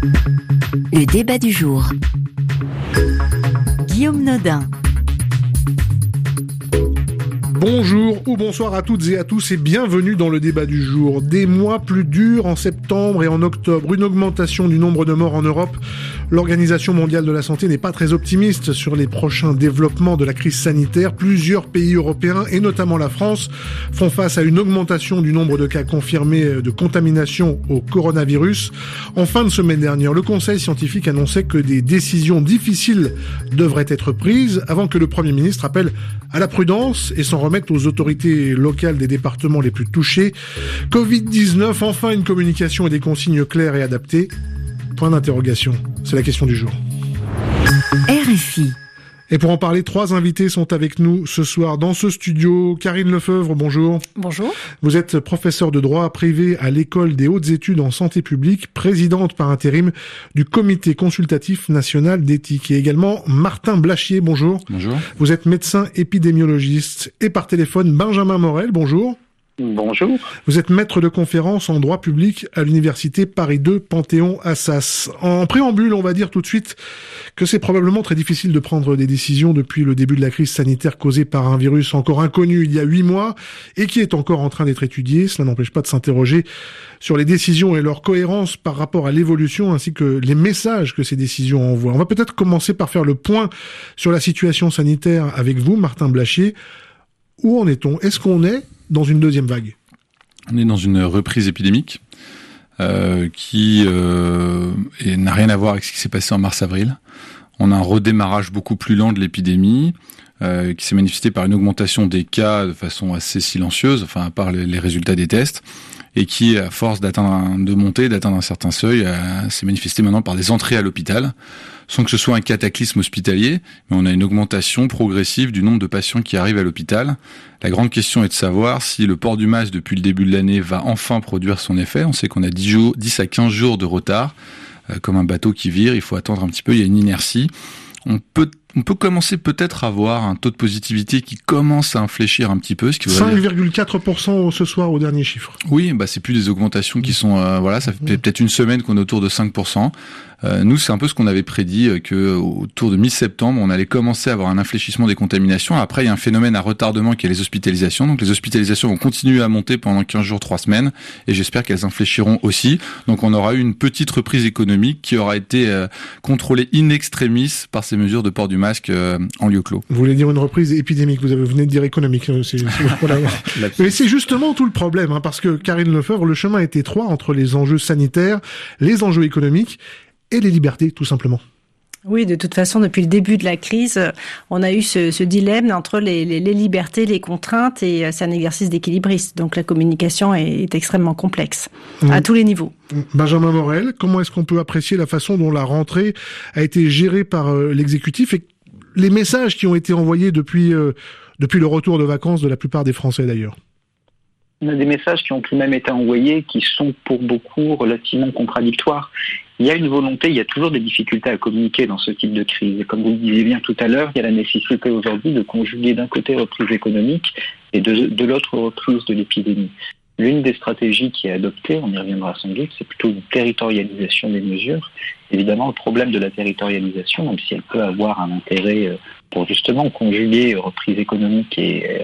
Le débat du jour. Guillaume Nodin. Bonjour ou bonsoir à toutes et à tous et bienvenue dans le débat du jour. Des mois plus durs en septembre et en octobre, une augmentation du nombre de morts en Europe. L'Organisation mondiale de la santé n'est pas très optimiste sur les prochains développements de la crise sanitaire. Plusieurs pays européens et notamment la France font face à une augmentation du nombre de cas confirmés de contamination au coronavirus. En fin de semaine dernière, le Conseil scientifique annonçait que des décisions difficiles devraient être prises avant que le Premier ministre appelle à la prudence et s'en remette aux autorités locales des départements les plus touchés. Covid-19, enfin une communication et des consignes claires et adaptées. Point d'interrogation. C'est la question du jour. RFI. Et pour en parler, 3 invités sont avec nous ce soir dans ce studio. Karine Lefeuvre, bonjour. Bonjour. Vous êtes professeure de droit privé à l'École des hautes études en santé publique, présidente par intérim du Comité consultatif national d'éthique. Et également Martin Blachier, bonjour. Bonjour. Vous êtes médecin épidémiologiste. Et par téléphone, Benjamin Morel, bonjour. Bonjour. Vous êtes maître de conférence en droit public à l'université Paris 2 Panthéon-Assas. En préambule, on va dire tout de suite que c'est probablement très difficile de prendre des décisions depuis le début de la crise sanitaire causée par un virus encore inconnu il y a 8 mois et qui est encore en train d'être étudié. Cela n'empêche pas de s'interroger sur les décisions et leur cohérence par rapport à l'évolution ainsi que les messages que ces décisions envoient. On va peut-être commencer par faire le point sur la situation sanitaire avec vous, Martin Blachier. Où en est-on ? Est-ce qu'on est dans une deuxième vague ? On est dans une reprise épidémique qui n'a rien à voir avec ce qui s'est passé en mars-avril. On a un redémarrage beaucoup plus lent de l'épidémie qui s'est manifesté par une augmentation des cas de façon assez silencieuse, enfin à part les résultats des tests, et qui, à force d'atteindre un certain seuil, s'est manifesté maintenant par des entrées à l'hôpital, sans que ce soit un cataclysme hospitalier, mais on a une augmentation progressive du nombre de patients qui arrivent à l'hôpital. La grande question est de savoir si le port du masque depuis le début de l'année va enfin produire son effet. On sait qu'on a 10 à 15 jours de retard, comme un bateau qui vire, il faut attendre un petit peu, il y a une inertie. On peut commencer peut-être à voir un taux de positivité qui commence à infléchir un petit peu. 5,4% ce soir au dernier chiffre. Oui, c'est plus des augmentations qui sont... ça fait peut-être une semaine qu'on est autour de 5%. Nous, c'est un peu ce qu'on avait prédit, que autour de mi-septembre, on allait commencer à avoir un infléchissement des contaminations. Après, il y a un phénomène à retardement qui est les hospitalisations. Donc les hospitalisations vont continuer à monter pendant 15 jours, 3 semaines. Et j'espère qu'elles infléchiront aussi. Donc on aura eu une petite reprise économique qui aura été contrôlée in extremis par ces mesures de port du masque en lieu clos. Vous voulez dire une reprise épidémique, vous venez de dire économique. Voilà. Mais c'est justement tout le problème, parce que Karine Lefeuvre, le chemin est étroit entre les enjeux sanitaires, les enjeux économiques et les libertés, tout simplement. Oui, de toute façon, depuis le début de la crise, on a eu ce dilemme entre les libertés, les contraintes, et c'est un exercice d'équilibriste. Donc la communication est extrêmement complexe, à tous les niveaux. Benjamin Morel, comment est-ce qu'on peut apprécier la façon dont la rentrée a été gérée par l'exécutif et les messages qui ont été envoyés depuis le retour de vacances de la plupart des Français d'ailleurs? On a des messages qui ont tout de même été envoyés qui sont pour beaucoup relativement contradictoires. Il y a une volonté, il y a toujours des difficultés à communiquer dans ce type de crise. Et comme vous le disiez bien tout à l'heure, il y a la nécessité aujourd'hui de conjuguer d'un côté reprise économique et de l'autre reprise de l'épidémie. L'une des stratégies qui est adoptée, on y reviendra sans doute, c'est plutôt une territorialisation des mesures. Évidemment, le problème de la territorialisation, même si elle peut avoir un intérêt pour justement conjuguer reprise économique et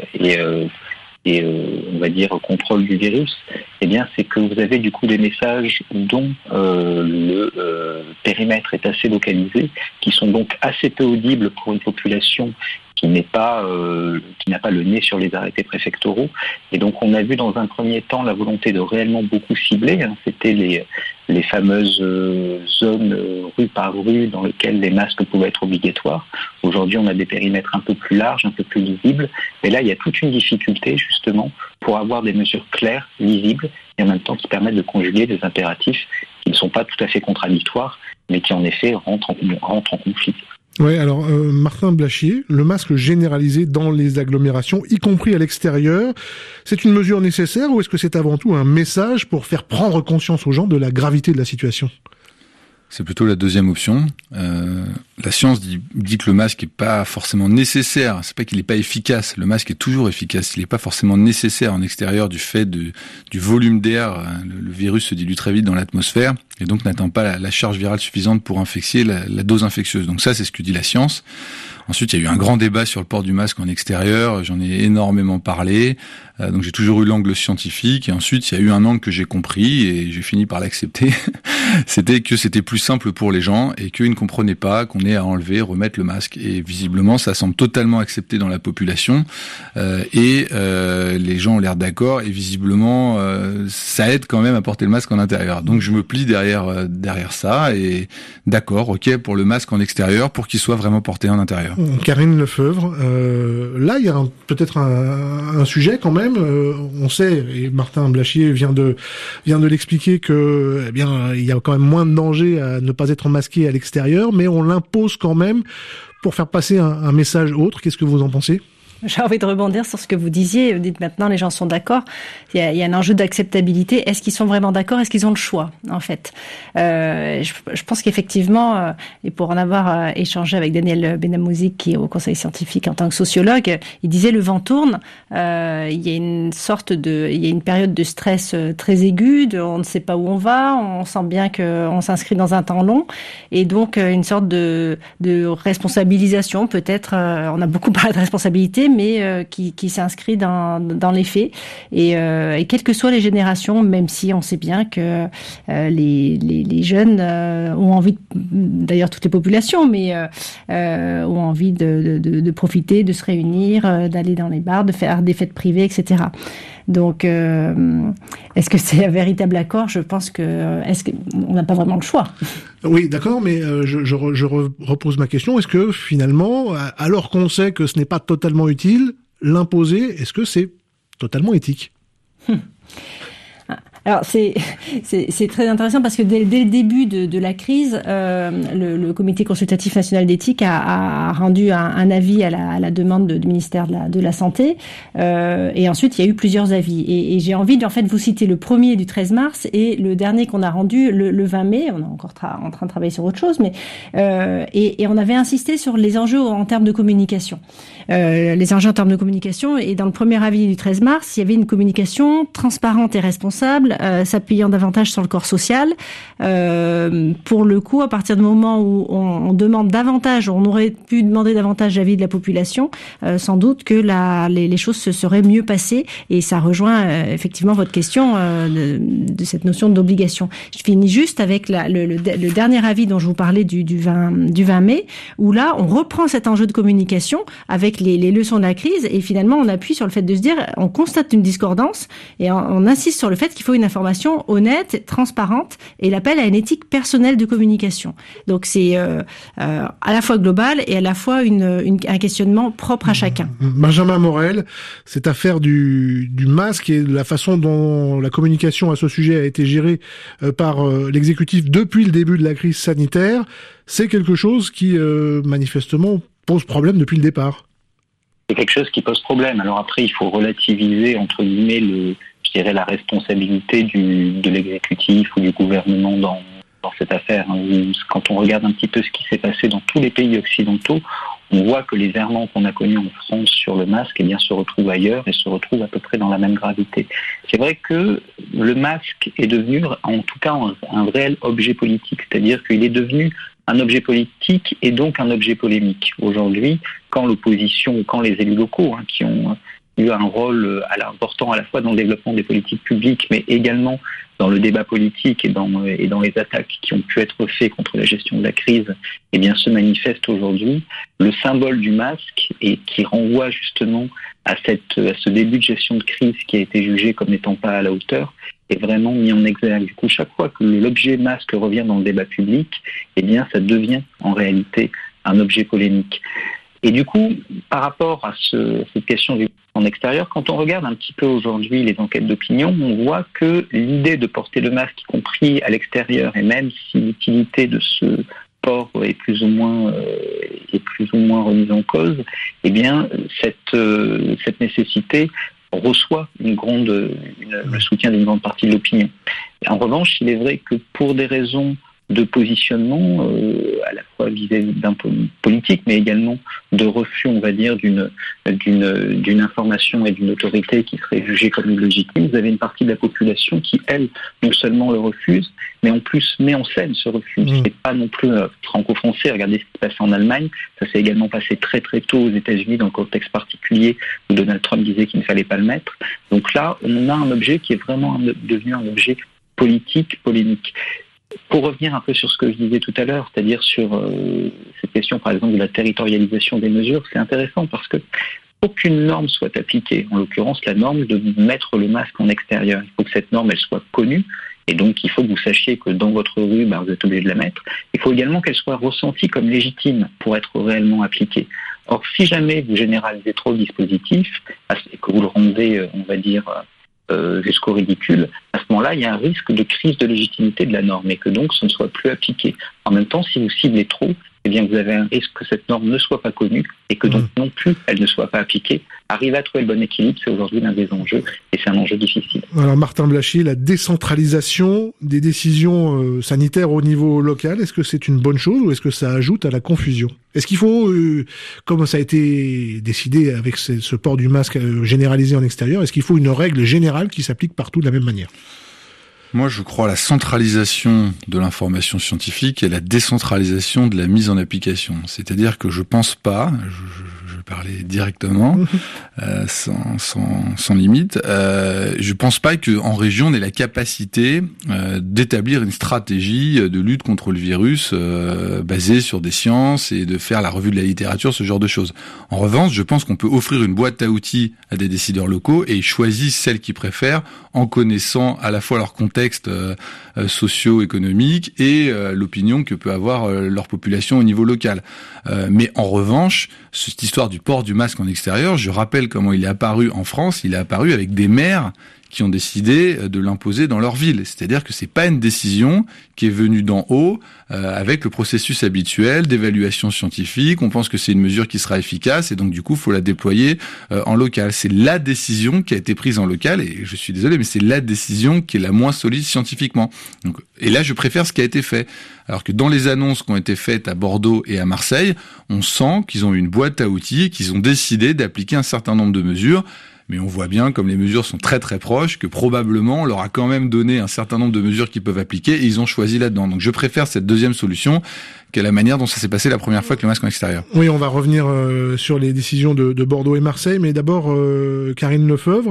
on va dire contrôle du virus, c'est que vous avez du coup des messages dont le périmètre est assez localisé, qui sont donc assez peu audibles pour une population qui n'a pas le nez sur les arrêtés préfectoraux. Et donc on a vu dans un premier temps la volonté de réellement beaucoup cibler. C'était les fameuses zones rue par rue dans lesquelles les masques pouvaient être obligatoires. Aujourd'hui, on a des périmètres un peu plus larges, un peu plus lisibles. Et là, il y a toute une difficulté justement pour avoir des mesures claires, lisibles, et en même temps qui permettent de conjuguer des impératifs qui ne sont pas tout à fait contradictoires, mais qui en effet rentrent en conflit. Oui, alors Martin Blachier, le masque généralisé dans les agglomérations, y compris à l'extérieur, c'est une mesure nécessaire ou est-ce que c'est avant tout un message pour faire prendre conscience aux gens de la gravité de la situation ? C'est plutôt la deuxième option. La science dit que le masque est pas forcément nécessaire. C'est pas qu'il est pas efficace. Le masque est toujours efficace. Il est pas forcément nécessaire en extérieur du fait du volume d'air. Le virus se dilue très vite dans l'atmosphère et donc n'atteint pas la charge virale suffisante pour infecter la dose infectieuse. Donc ça, c'est ce que dit la science. Ensuite, il y a eu un grand débat sur le port du masque en extérieur. J'en ai énormément parlé. Donc j'ai toujours eu l'angle scientifique. Et ensuite, il y a eu un angle que j'ai compris et j'ai fini par l'accepter. C'était que c'était plus simple pour les gens et qu'ils ne comprenaient pas qu'on ait à enlever, remettre le masque. Et visiblement, ça semble totalement accepté dans la population. Les gens ont l'air d'accord. Et visiblement, ça aide quand même à porter le masque en intérieur. Donc je me plie derrière ça. Et d'accord, ok, pour le masque en extérieur, pour qu'il soit vraiment porté en intérieur. Karine Lefebvre, là il y a peut-être un sujet quand même. On sait, et Martin Blachier vient de l'expliquer, que eh bien il y a quand même moins de danger à ne pas être masqué à l'extérieur, mais on l'impose quand même pour faire passer un message autre. Qu'est-ce que vous en pensez ? J'ai envie de rebondir sur ce que vous disiez. Vous dites maintenant les gens sont d'accord. Il y a un enjeu d'acceptabilité. Est-ce qu'ils sont vraiment d'accord ? Est-ce qu'ils ont le choix, en fait ? Je pense qu'effectivement, et pour en avoir échangé avec Daniel Benamouzik, qui est au conseil scientifique en tant que sociologue, il disait le vent tourne. Il y a une période de stress très aiguë. On ne sait pas où on va. On sent bien qu'on s'inscrit dans un temps long, et donc une sorte de responsabilisation peut-être. On a beaucoup parlé de responsabilité, mais qui s'inscrit dans les faits. Et quelles que soient les générations, même si on sait bien que les jeunes ont envie, d'ailleurs toutes les populations, mais ont envie de profiter, de se réunir, d'aller dans les bars, de faire des fêtes privées, etc. Donc, est-ce que c'est un véritable accord ? Je pense on n'a pas vraiment le choix. Oui, d'accord, mais je repose ma question. Est-ce que finalement, alors qu'on sait que ce n'est pas totalement utile, l'imposer, est-ce que c'est totalement éthique ? Alors c'est très intéressant parce que dès le début de la crise, le Comité consultatif national d'éthique a rendu un avis à la demande du ministère de la Santé, et ensuite il y a eu plusieurs avis. Et j'ai envie en fait vous citer le premier du 13 mars et le dernier qu'on a rendu le 20 mai. On est encore en train de travailler sur autre chose, mais et on avait insisté sur les enjeux en termes de communication. Les enjeux en termes de communication, et dans le premier avis du 13 mars, il y avait une communication transparente et responsable, s'appuyant davantage sur le corps social. Pour le coup, à partir du moment où on demande davantage, on aurait pu demander davantage l'avis de la population, sans doute que les choses se seraient mieux passées, et ça rejoint effectivement votre question de cette notion d'obligation. Je finis juste avec le dernier avis dont je vous parlais du 20 mai, où là, on reprend cet enjeu de communication avec les leçons de la crise, et finalement, on appuie sur le fait de se dire, on constate une discordance, et on insiste sur le fait qu'il faut une information honnête, transparente, et l'appel à une éthique personnelle de communication. Donc c'est à la fois global et à la fois un questionnement propre à chacun. Benjamin Morel, cette affaire du masque et de la façon dont la communication à ce sujet a été gérée par l'exécutif depuis le début de la crise sanitaire, c'est quelque chose qui manifestement pose problème depuis le départ. C'est quelque chose qui pose problème. Alors après, il faut relativiser, entre guillemets, la responsabilité de l'exécutif ou du gouvernement dans cette affaire. Quand on regarde un petit peu ce qui s'est passé dans tous les pays occidentaux, on voit que les errements qu'on a connus en France sur le masque, eh bien, se retrouvent ailleurs et se retrouvent à peu près dans la même gravité. C'est vrai que le masque est devenu, en tout cas, un réel objet politique. C'est-à-dire qu'il est devenu un objet politique et donc un objet polémique. Aujourd'hui, quand l'opposition, quand les élus locaux, qui ont eu un rôle important à la fois dans le développement des politiques publiques, mais également dans le débat politique et dans les attaques qui ont pu être faites contre la gestion de la crise, eh bien, se manifeste aujourd'hui le symbole du masque, et qui renvoie justement à ce début de gestion de crise qui a été jugé comme n'étant pas à la hauteur, est vraiment mis en exergue. Du coup, chaque fois que l'objet masque revient dans le débat public, eh bien, ça devient en réalité un objet polémique. Et du coup, par rapport à cette question du en extérieur, quand on regarde un petit peu aujourd'hui les enquêtes d'opinion, on voit que l'idée de porter le masque, y compris à l'extérieur, et même si l'utilité de ce port est plus ou moins remise en cause, eh bien, cette nécessité reçoit le soutien d'une grande partie de l'opinion. En revanche, il est vrai que pour des raisons de positionnement à la fois vis-à-vis d'un politique, mais également de refus, on va dire, d'une information et d'une autorité qui serait jugée comme illégitime. Vous avez une partie de la population qui, elle, non seulement le refuse, mais en plus met en scène ce refus. C'est pas non plus franco-français. Regardez ce qui se passe en Allemagne. Ça s'est également passé très très tôt aux États-Unis dans le contexte particulier où Donald Trump disait qu'il ne fallait pas le mettre. Donc là, on a un objet qui est vraiment devenu un objet politique, polémique. Pour revenir un peu sur ce que je disais tout à l'heure, c'est-à-dire sur cette question, par exemple, de la territorialisation des mesures, c'est intéressant parce que aucune norme soit appliquée. En l'occurrence, la norme de mettre le masque en extérieur. Il faut que cette norme, elle soit connue. Et donc, il faut que vous sachiez que dans votre rue, vous êtes obligé de la mettre. Il faut également qu'elle soit ressentie comme légitime pour être réellement appliquée. Or, si jamais vous généralisez trop le dispositif et que vous le rendez, on va dire, jusqu'au ridicule, à ce moment-là, il y a un risque de crise de légitimité de la norme et que donc ce ne soit plus appliqué. En même temps, si vous ciblez trop, eh bien, vous avez un risque que cette norme ne soit pas connue et que donc non plus elle ne soit pas appliquée. Arriver à trouver le bon équilibre, c'est aujourd'hui l'un des enjeux et c'est un enjeu difficile. Alors Martin Blachier, la décentralisation des décisions sanitaires au niveau local, est-ce que c'est une bonne chose ou est-ce que ça ajoute à la confusion ? Est-ce qu'il faut, comme ça a été décidé avec ce port du masque généralisé en extérieur, est-ce qu'il faut une règle générale qui s'applique partout de la même manière ? Moi, je crois à la centralisation de l'information scientifique et la décentralisation de la mise en application. C'est-à-dire que je pense pas, je vais parler directement, sans limite, je pense pas qu'en région on ait la capacité d'établir une stratégie de lutte contre le virus basée sur des sciences et de faire la revue de la littérature, ce genre de choses. En revanche, je pense qu'on peut offrir une boîte à outils à des décideurs locaux et ils choisissent celle qu'ils préfèrent en connaissant à la fois leur contexte socio-économique et l'opinion que peut avoir leur population au niveau local. Mais en revanche, cette histoire du port du masque en extérieur, je rappelle comment il est apparu en France, il est apparu avec des maires qui ont décidé de l'imposer dans leur ville. C'est-à-dire que c'est pas une décision qui est venue d'en haut avec le processus habituel d'évaluation scientifique. On pense que c'est une mesure qui sera efficace et donc du coup, faut la déployer en local. C'est la décision qui a été prise en local et je suis désolé, mais c'est la décision qui est la moins solide scientifiquement. Donc, et là, je préfère ce qui a été fait. Alors que dans les annonces qui ont été faites à Bordeaux et à Marseille, on sent qu'ils ont une boîte à outils et qu'ils ont décidé d'appliquer un certain nombre de mesures. Mais on voit bien, comme les mesures sont très très proches, que probablement on leur a quand même donné un certain nombre de mesures qu'ils peuvent appliquer et ils ont choisi là-dedans. Donc je préfère cette deuxième solution qu'à la manière dont ça s'est passé la première fois avec le masque en extérieur. Oui, on va revenir sur les décisions de Bordeaux et Marseille, mais d'abord Karine Lefebvre,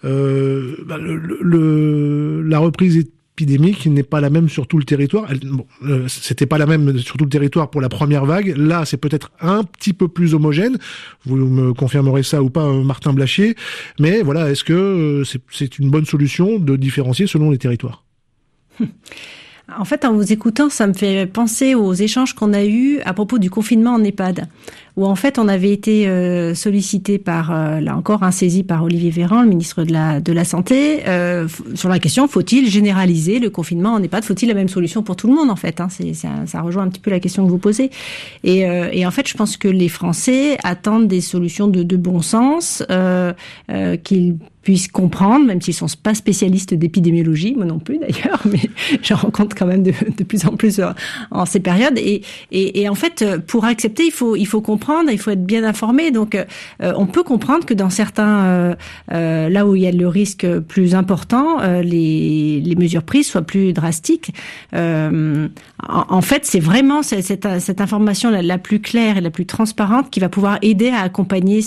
la reprise épidémique n'est pas la même sur tout le territoire. C'était pas la même sur tout le territoire pour la première vague. Là, c'est peut-être un petit peu plus homogène. Vous me confirmerez ça ou pas, Martin Blachier. Mais voilà, est-ce que c'est une bonne solution de différencier selon les territoires ? En fait, en vous écoutant, ça me fait penser aux échanges qu'on a eus à propos du confinement en EHPAD, où en fait on avait été sollicité par, là encore, saisi par Olivier Véran, le ministre de la Santé, sur la question, faut-il généraliser le confinement en EHPAD ? Faut-il la même solution pour tout le monde, en fait, ça rejoint un petit peu la question que vous posez. Et en fait, je pense que les Français attendent des solutions de bon sens, qu'ils puissent comprendre, même s'ils sont pas spécialistes d'épidémiologie, moi non plus d'ailleurs, mais j'en rencontre quand même de plus en plus en ces périodes. Et en fait, pour accepter, il faut comprendre, il faut être bien informé. Donc, on peut comprendre que dans certains, là où il y a le risque plus important, les mesures prises soient plus drastiques. En fait, c'est vraiment cette information la plus claire et la plus transparente qui va pouvoir aider à accompagner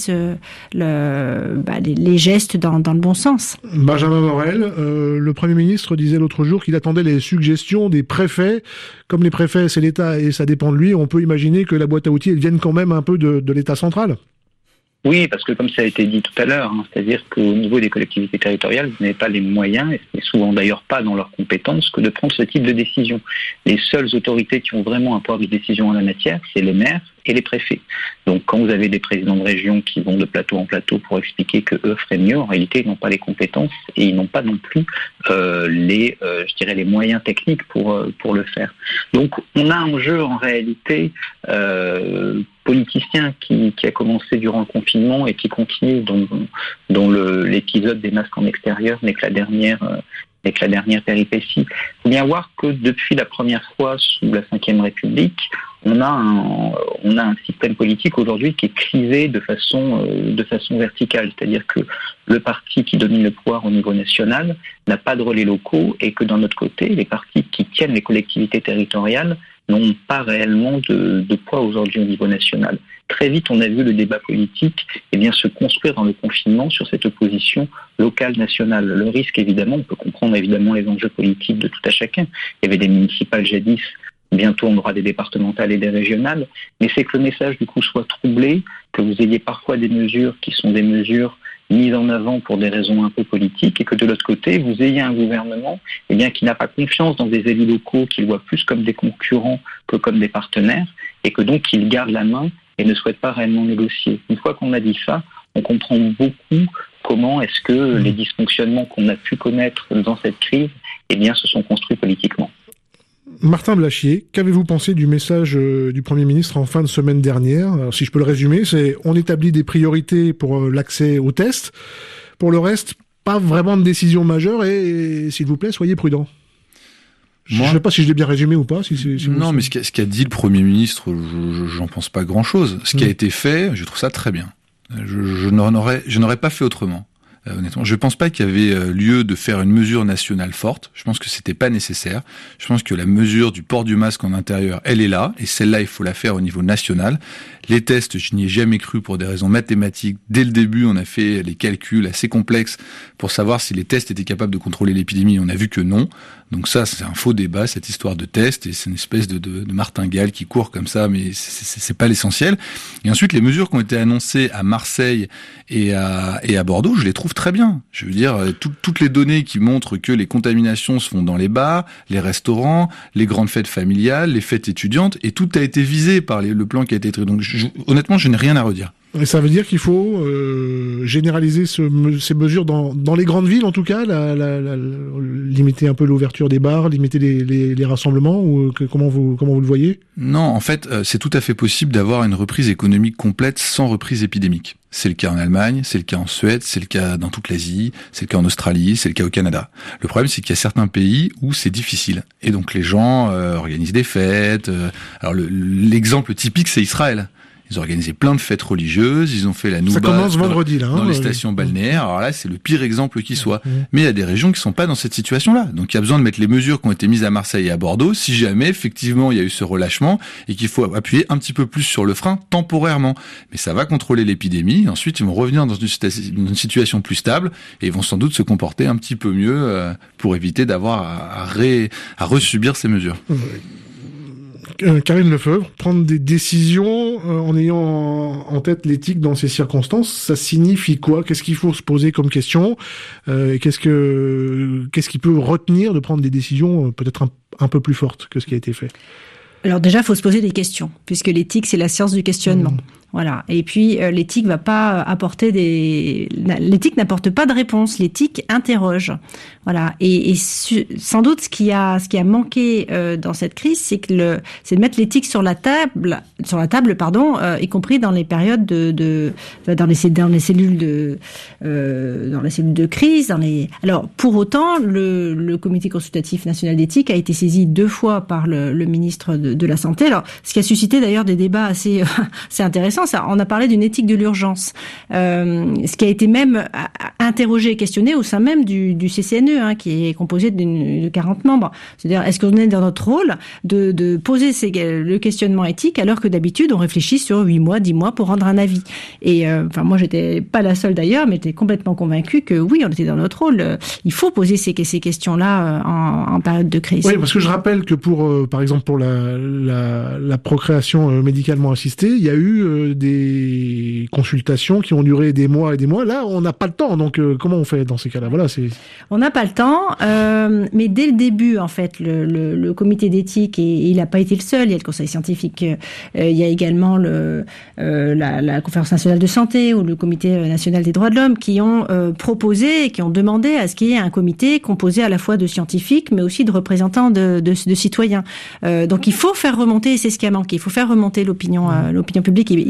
les gestes dans le bon sens. Benjamin Morel, le Premier ministre disait l'autre jour qu'il attendait les suggestions des préfets. Comme les préfets, c'est l'État et ça dépend de lui, on peut imaginer que la boîte à outils elle vienne quand même un peu de l'État central. Oui, parce que comme ça a été dit tout à l'heure, c'est-à-dire qu'au niveau des collectivités territoriales, vous n'avez pas les moyens, et ce n'est souvent d'ailleurs pas dans leurs compétences, que de prendre ce type de décision. Les seules autorités qui ont vraiment un pouvoir de décision en la matière, c'est les maires et les préfets. Donc quand vous avez des présidents de région qui vont de plateau en plateau pour expliquer que eux feraient mieux, en réalité ils n'ont pas les compétences et ils n'ont pas non plus les moyens techniques pour le faire. Donc on a un jeu en réalité politicien qui a commencé durant le confinement et qui continue dont l'épisode des masques en extérieur n'est que la dernière avec la dernière péripétie. Il faut bien voir que depuis la première fois sous la Ve République, on a un système politique aujourd'hui qui est crisé de façon verticale, c'est-à-dire que le parti qui domine le pouvoir au niveau national n'a pas de relais locaux et que d'un autre côté, les partis qui tiennent les collectivités territoriales n'ont pas réellement de poids aujourd'hui au niveau national. Très vite, on a vu le débat politique se construire dans le confinement sur cette opposition locale-nationale. Le risque, évidemment, on peut comprendre évidemment les enjeux politiques de tout à chacun. Il y avait des municipales jadis, bientôt on aura des départementales et des régionales, mais c'est que le message du coup soit troublé, que vous ayez parfois des mesures qui sont des mesures mises en avant pour des raisons un peu politiques, et que de l'autre côté, vous ayez un gouvernement qui n'a pas confiance dans des élus locaux, qu'il voit plus comme des concurrents que comme des partenaires, et que donc il garde la main et ne souhaite pas réellement négocier. Une fois qu'on a dit ça, on comprend beaucoup comment est-ce que les dysfonctionnements qu'on a pu connaître dans cette crise se sont construits politiquement. Martin Blachier, qu'avez-vous pensé du message du Premier ministre en fin de semaine dernière ? Alors, si je peux le résumer, c'est on établit des priorités pour l'accès aux tests. Pour le reste, pas vraiment de décision majeure et s'il vous plaît, soyez prudents. Je ne sais pas si je l'ai bien résumé ou pas. Non, mais ce qu'a dit le Premier ministre, j'en pense pas grand-chose. Ce qui a été fait, je trouve ça très bien. Je n'aurais pas fait autrement. Honnêtement, je pense pas qu'il y avait lieu de faire une mesure nationale forte. Je pense que c'était pas nécessaire. Je pense que la mesure du port du masque en intérieur, elle est là, et celle-là, il faut la faire au niveau national. Les tests, je n'y ai jamais cru pour des raisons mathématiques. Dès le début, on a fait les calculs assez complexes pour savoir si les tests étaient capables de contrôler l'épidémie. On a vu que non. Donc ça, c'est un faux débat, cette histoire de tests, et c'est une espèce de martingale qui court comme ça, mais c'est pas l'essentiel. Et ensuite, les mesures qui ont été annoncées à Marseille et à Bordeaux, je les trouve très bien. Je veux dire, toutes les données qui montrent que les contaminations se font dans les bars, les restaurants, les grandes fêtes familiales, les fêtes étudiantes, et tout a été visé par le plan qui a été traité. Donc honnêtement, je n'ai rien à redire. Et ça veut dire qu'il faut généraliser ces mesures dans les grandes villes, en tout cas, limiter un peu l'ouverture des bars, limiter les rassemblements, ou comment vous le voyez ? Non, en fait, c'est tout à fait possible d'avoir une reprise économique complète sans reprise épidémique. C'est le cas en Allemagne, c'est le cas en Suède, c'est le cas dans toute l'Asie, c'est le cas en Australie, c'est le cas au Canada. Le problème, c'est qu'il y a certains pays où c'est difficile. Et donc les gens organisent des fêtes. Alors l'exemple typique, c'est Israël. Ils ont organisé plein de fêtes religieuses, ils ont fait la Nouba. Ça commence vendredi, là. Dans les stations balnéaires. Alors là, c'est le pire exemple qui soit. Mais il y a des régions qui sont pas dans cette situation-là. Donc il y a besoin de mettre les mesures qui ont été mises à Marseille et à Bordeaux, si jamais, effectivement, il y a eu ce relâchement et qu'il faut appuyer un petit peu plus sur le frein temporairement. Mais ça va contrôler l'épidémie. Ensuite, ils vont revenir dans une situation plus stable et ils vont sans doute se comporter un petit peu mieux pour éviter d'avoir à resubir ces mesures. Karine Lefebvre, prendre des décisions en ayant en tête l'éthique dans ces circonstances, ça signifie quoi ? Qu'est-ce qu'il faut se poser comme question ? Et qu'est-ce qui peut retenir de prendre des décisions peut-être un peu plus fortes que ce qui a été fait ? Alors déjà, il faut se poser des questions, puisque l'éthique, c'est la science du questionnement. Voilà. Et puis, l'éthique va pas apporter l'éthique n'apporte pas de réponse. L'éthique interroge. Voilà. Et sans doute, ce qui a manqué dans cette crise, c'est de mettre l'éthique sur la table, y compris dans les périodes dans les cellules de crise. Alors, pour autant, le Comité consultatif national d'éthique a été saisi 2 fois par le ministre de la Santé. Alors, ce qui a suscité d'ailleurs des débats assez intéressants. On a parlé d'une éthique de l'urgence, ce qui a été même interrogé et questionné au sein même du CCNE, qui est composé de 40 membres. C'est-à-dire, est-ce qu'on est dans notre rôle de poser le questionnement éthique alors que d'habitude on réfléchit sur 8 mois, 10 mois pour rendre un avis. Et moi, j'étais pas la seule d'ailleurs, mais j'étais complètement convaincue que oui, on était dans notre rôle. Il faut poser ces questions-là en période de crise. Oui, parce que je rappelle que par exemple, pour la procréation médicalement assistée, il y a eu des consultations qui ont duré des mois et des mois. Là, on n'a pas le temps. Donc, comment on fait dans ces cas-là ? Voilà, on n'a pas le temps, mais dès le début, en fait, le comité d'éthique, et il n'a pas été le seul. Il y a le conseil scientifique, il y a également la conférence nationale de santé ou le comité national des droits de l'homme qui ont proposé, qui ont demandé à ce qu'il y ait un comité composé à la fois de scientifiques, mais aussi de représentants de citoyens. Donc, il faut faire remonter, et c'est ce qui a manqué, il faut faire remonter l'opinion publique.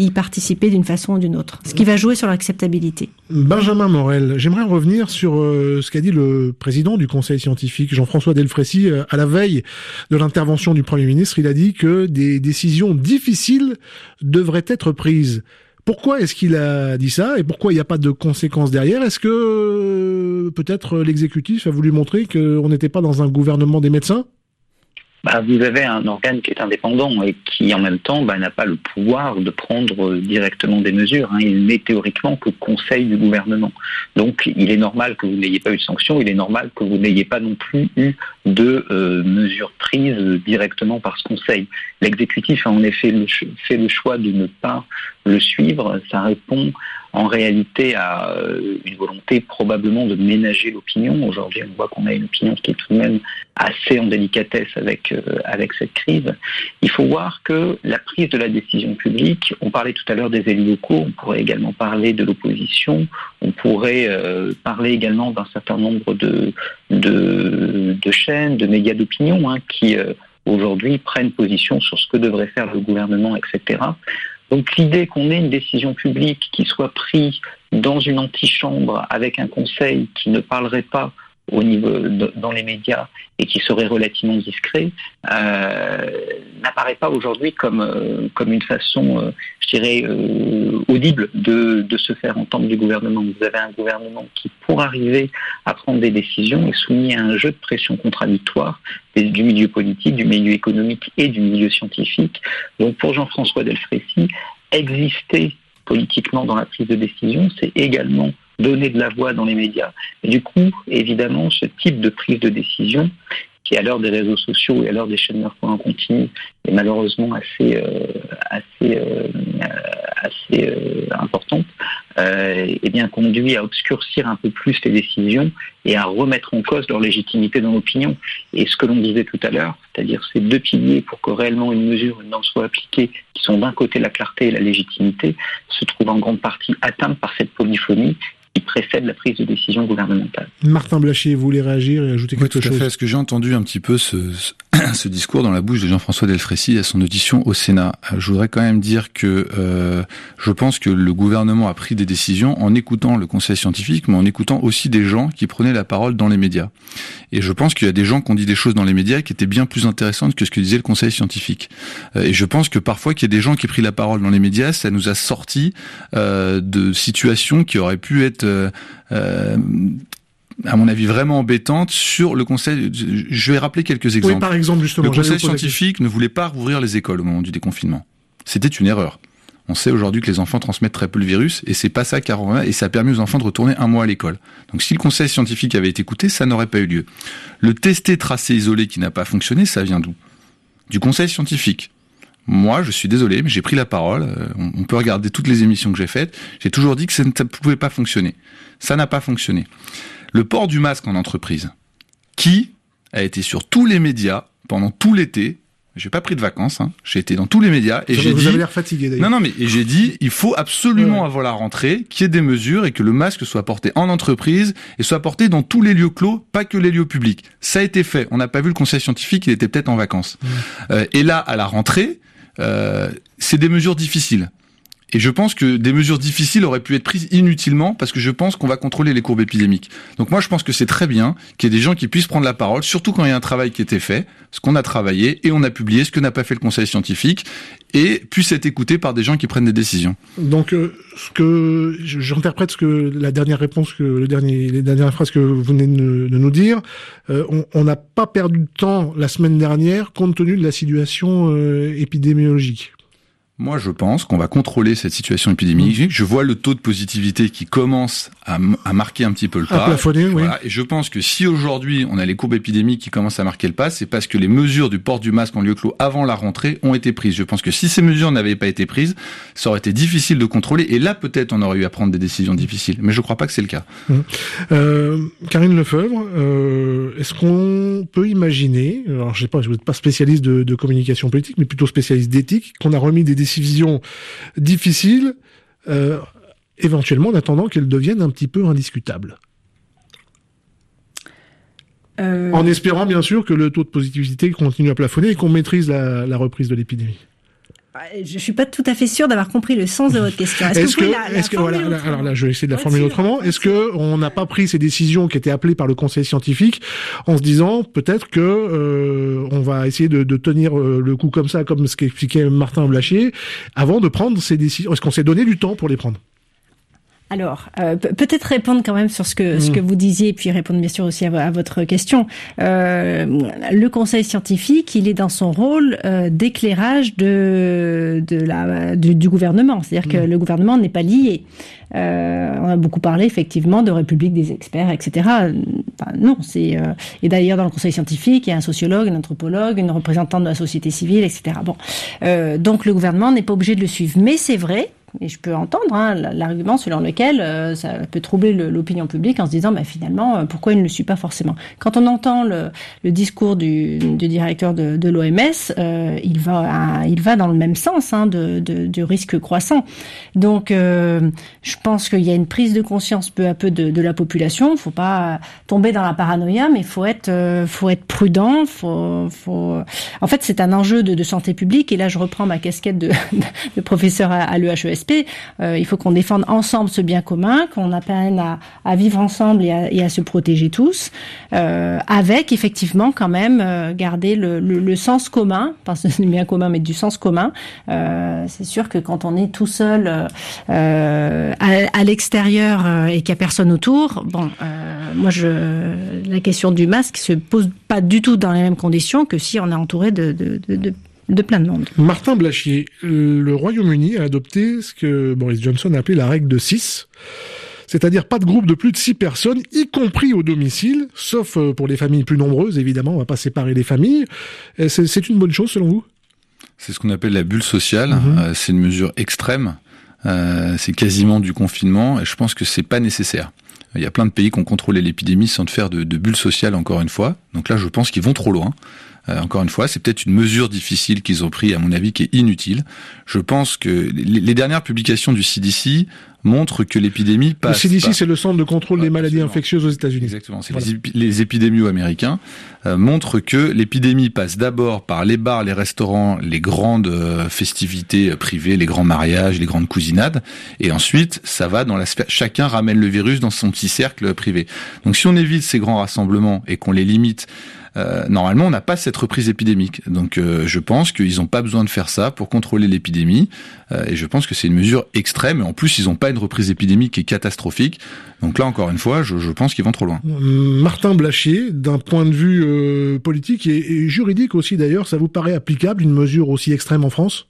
y participer d'une façon ou d'une autre. Ce qui va jouer sur l'acceptabilité. Benjamin Morel, j'aimerais revenir sur ce qu'a dit le président du Conseil scientifique, Jean-François Delfraissy, à la veille de l'intervention du Premier ministre. Il a dit que des décisions difficiles devraient être prises. Pourquoi est-ce qu'il a dit ça et pourquoi il n'y a pas de conséquences derrière? Est-ce que peut-être l'exécutif a voulu montrer qu'on n'était pas dans un gouvernement des médecins? Vous avez un organe qui est indépendant et qui, en même temps, n'a pas le pouvoir de prendre directement des mesures. Il n'est théoriquement que conseil du gouvernement. Donc, il est normal que vous n'ayez pas eu de sanctions, il est normal que vous n'ayez pas non plus eu de mesures prises directement par ce conseil. L'exécutif a en effet fait le choix de ne pas le suivre. Ça répond en réalité à une volonté probablement de ménager l'opinion. Aujourd'hui, on voit qu'on a une opinion qui est tout de même assez en délicatesse avec cette crise. Il faut voir que la prise de la décision publique, on parlait tout à l'heure des élus locaux, on pourrait également parler de l'opposition, on pourrait parler également d'un certain nombre de chaînes, de médias d'opinion qui aujourd'hui prennent position sur ce que devrait faire le gouvernement, etc. Donc l'idée qu'on ait une décision publique qui soit prise dans une antichambre avec un conseil qui ne parlerait pas au niveau dans les médias et qui serait relativement discret n'apparaît pas aujourd'hui comme une façon, audible de se faire entendre du gouvernement. Vous avez un gouvernement qui, pour arriver à prendre des décisions, est soumis à un jeu de pression contradictoire du milieu politique, du milieu économique et du milieu scientifique. Donc pour Jean-François Delfraissy, exister politiquement dans la prise de décision, c'est également donner de la voix dans les médias. Et du coup, évidemment, ce type de prise de décision, qui à l'heure des réseaux sociaux et à l'heure des chaînes d'infos en continu, est malheureusement assez importante, conduit à obscurcir un peu plus les décisions et à remettre en cause leur légitimité dans l'opinion. Et ce que l'on disait tout à l'heure, c'est-à-dire ces deux piliers pour que réellement une mesure, une norme soit appliquée, qui sont d'un côté la clarté et la légitimité, se trouvent en grande partie atteintes par cette polyphonie qui précède la prise de décision gouvernementale. Martin Blachier, vous voulez réagir et ajouter quelque chose? Tout à fait. Est-ce que j'ai entendu un petit peu ce discours dans la bouche de Jean-François Delfraissy à son audition au Sénat? Je voudrais quand même dire que je pense que le gouvernement a pris des décisions en écoutant le conseil scientifique, mais en écoutant aussi des gens qui prenaient la parole dans les médias. Et je pense qu'il y a des gens qui ont dit des choses dans les médias qui étaient bien plus intéressantes que ce que disait le conseil scientifique. Et je pense que parfois qu'il y a des gens qui ont pris la parole dans les médias, ça nous a sorti de situations qui auraient pu être à mon avis vraiment embêtante sur le conseil. Je vais rappeler quelques exemples. Oui, par exemple, justement. Le conseil scientifique ne voulait pas rouvrir les écoles au moment du déconfinement. C'était une erreur. On sait aujourd'hui que les enfants transmettent très peu le virus et c'est pas ça et ça a permis aux enfants de retourner un mois à l'école. Donc si le conseil scientifique avait été écouté, ça n'aurait pas eu lieu. Le testé, tracé, isolé qui n'a pas fonctionné, ça vient d'où? Du conseil scientifique. Moi, je suis désolé, mais j'ai pris la parole. On peut regarder toutes les émissions que j'ai faites. J'ai toujours dit que ça ne pouvait pas fonctionner. Ça n'a pas fonctionné. Le port du masque en entreprise, qui a été sur tous les médias pendant tout l'été. J'ai pas pris de vacances, j'ai été dans tous les médias et j'ai dit. Vous avez l'air fatigué d'ailleurs. Non, mais j'ai dit, il faut absolument avant la rentrée qu'il y ait des mesures et que le masque soit porté en entreprise et soit porté dans tous les lieux clos, pas que les lieux publics. Ça a été fait. On n'a pas vu le conseil scientifique, il était peut-être en vacances. Et là, à la rentrée, c'est des mesures difficiles. Et je pense que des mesures difficiles auraient pu être prises inutilement parce que je pense qu'on va contrôler les courbes épidémiques. Donc moi, je pense que c'est très bien qu'il y ait des gens qui puissent prendre la parole, surtout quand il y a un travail qui était fait, ce qu'on a travaillé et on a publié, ce que n'a pas fait le conseil scientifique, et puisse être écouté par des gens qui prennent des décisions. Donc, j'interprète la dernière réponse, les dernières phrases que vous venez de nous dire. On n'a pas perdu de temps la semaine dernière compte tenu de la situation épidémiologique. Moi, je pense qu'on va contrôler cette situation épidémique. Je vois le taux de positivité qui commence à marquer un petit peu le pas. À plafonner, oui. Et je pense que si aujourd'hui on a les courbes épidémiques qui commencent à marquer le pas, c'est parce que les mesures du port du masque en lieu clos avant la rentrée ont été prises. Je pense que si ces mesures n'avaient pas été prises, ça aurait été difficile de contrôler. Et là, peut-être, on aurait eu à prendre des décisions difficiles. Mais je crois pas que c'est le cas. Karine Lefebvre, est-ce qu'on peut imaginer, alors je sais pas, je n'êtes pas spécialiste de communication politique, mais plutôt spécialiste d'éthique, qu'on a remis des décisions difficiles, éventuellement en attendant qu'elles deviennent un petit peu indiscutables. En espérant bien sûr que le taux de positivité continue à plafonner et qu'on maîtrise la reprise de l'épidémie. Je suis pas tout à fait sûre d'avoir compris le sens de votre question. Alors là, je vais essayer de la formuler autrement. Est-ce que on n'a pas pris ces décisions qui étaient appelées par le Conseil scientifique en se disant peut-être que on va essayer de tenir le coup comme ça, comme ce qu'expliquait Martin Blachier, avant de prendre ces décisions? Est-ce qu'on s'est donné du temps pour les prendre? Alors, peut-être répondre quand même sur ce que vous disiez, puis répondre bien sûr aussi à votre question. Le Conseil scientifique, il est dans son rôle d'éclairage du gouvernement, c'est-à-dire que le gouvernement n'est pas lié. On a beaucoup parlé effectivement de République des experts, etc. Non, et d'ailleurs dans le Conseil scientifique, il y a un sociologue, un anthropologue, une représentante de la société civile, etc. Bon, donc le gouvernement n'est pas obligé de le suivre, mais c'est vrai. Et je peux entendre l'argument selon lequel ça peut troubler l'opinion publique en se disant finalement pourquoi il ne le suit pas forcément. Quand on entend le discours du directeur de l'OMS, il va dans le même sens de risque croissant. Donc je pense qu'il y a une prise de conscience peu à peu de la population. Il faut pas tomber dans la paranoïa, mais faut être prudent. En fait, c'est un enjeu de santé publique. Et là, je reprends ma casquette de professeur à l'EHESP. Il faut qu'on défende ensemble ce bien commun, qu'on apprenne à vivre ensemble et à se protéger tous, avec effectivement quand même garder le sens commun, parce que c'est du bien commun mais du sens commun. C'est sûr que quand on est tout seul à l'extérieur et qu'il n'y a personne autour, la question du masque se pose pas du tout dans les mêmes conditions que si on est entouré de plein de monde. Martin Blachier, le Royaume-Uni a adopté ce que Boris Johnson a appelé la règle de 6, c'est-à-dire pas de groupe de plus de 6 personnes, y compris au domicile, sauf pour les familles plus nombreuses, évidemment, on va pas séparer les familles. C'est une bonne chose selon vous? C'est ce qu'on appelle la bulle sociale, c'est une mesure extrême, c'est quasiment du confinement, et je pense que c'est pas nécessaire. Il y a plein de pays qui ont contrôlé l'épidémie sans faire de bulle sociale, encore une fois, donc là je pense qu'ils vont trop loin. Encore une fois, c'est peut-être une mesure difficile qu'ils ont prise, à mon avis, qui est inutile. Je pense que les dernières publications du CDC montrent que l'épidémie passe... Le CDC, c'est le Centre de contrôle des maladies infectieuses aux États-Unis. Exactement, c'est les épidémiologues américains montrent que l'épidémie passe d'abord par les bars, les restaurants, les grandes festivités privées, les grands mariages, les grandes cousinades, et ensuite, ça va dans la sphère... Chacun ramène le virus dans son petit cercle privé. Donc si on évite ces grands rassemblements et qu'on les limite... normalement, on n'a pas cette reprise épidémique. Donc, je pense qu'ils n'ont pas besoin de faire ça pour contrôler l'épidémie. Et je pense que c'est une mesure extrême. Et en plus, ils n'ont pas une reprise épidémique qui est catastrophique. Donc là, encore une fois, je pense qu'ils vont trop loin. Martin Blachier, d'un point de vue politique et juridique aussi d'ailleurs, ça vous paraît applicable une mesure aussi extrême en France?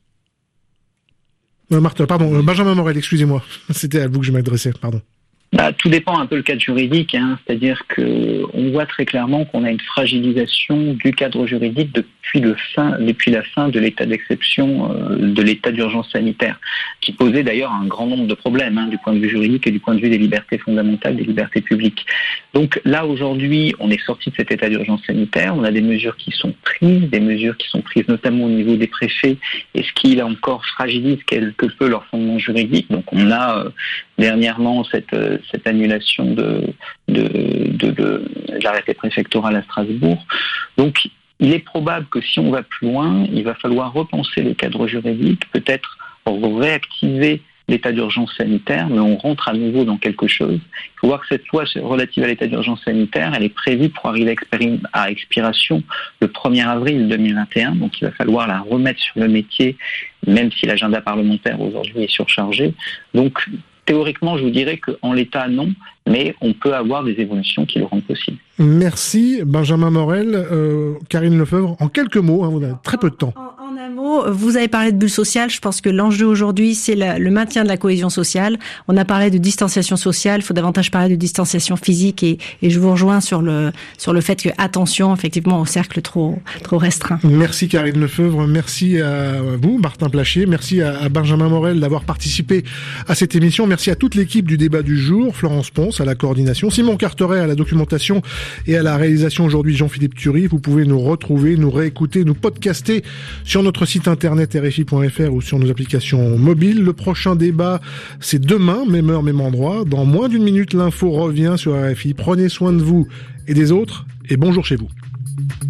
Benjamin Morel, excusez-moi. C'était à vous que je m'adressais, pardon. Tout dépend un peu le cadre juridique, c'est-à-dire que on voit très clairement qu'on a une fragilisation du cadre juridique depuis la fin de l'état d'exception, de l'état d'urgence sanitaire, qui posait d'ailleurs un grand nombre de problèmes du point de vue juridique et du point de vue des libertés fondamentales, des libertés publiques. Donc là aujourd'hui, on est sorti de cet état d'urgence sanitaire, on a des mesures qui sont prises, notamment au niveau des préfets, et ce qui là encore fragilise quelque peu leur fondement juridique. Donc on a dernièrement cette annulation de l'arrêté préfectoral à Strasbourg. Donc, il est probable que si on va plus loin, il va falloir repenser le cadre juridique, peut-être réactiver l'état d'urgence sanitaire, mais on rentre à nouveau dans quelque chose. Il faut voir que cette loi relative à l'état d'urgence sanitaire, elle est prévue pour arriver à expiration le 1er avril 2021, donc il va falloir la remettre sur le métier, même si l'agenda parlementaire aujourd'hui est surchargé. Donc, théoriquement, je vous dirais qu'en l'état, non, mais on peut avoir des évolutions qui le rendent possible. Merci, Benjamin Morel. Karine Lefebvre, en quelques mots, on a très peu de temps. En un mot, vous avez parlé de bulle sociale. Je pense que l'enjeu aujourd'hui, c'est le maintien de la cohésion sociale. On a parlé de distanciation sociale. Il faut davantage parler de distanciation physique et je vous rejoins sur le fait que attention, effectivement, au cercle trop restreint. Merci Karine Lefebvre. Merci à vous, Martin Blachier. Merci à Benjamin Morel d'avoir participé à cette émission. Merci à toute l'équipe du débat du jour. Florence Ponce à la coordination, Simon Carteret à la documentation et à la réalisation aujourd'hui Jean-Philippe Thury. Vous pouvez nous retrouver, nous réécouter, nous podcaster sur notre site internet rfi.fr ou sur nos applications mobiles. Le prochain débat, c'est demain, même heure, même endroit. Dans moins d'une minute, l'info revient sur RFI. Prenez soin de vous et des autres et bonjour chez vous.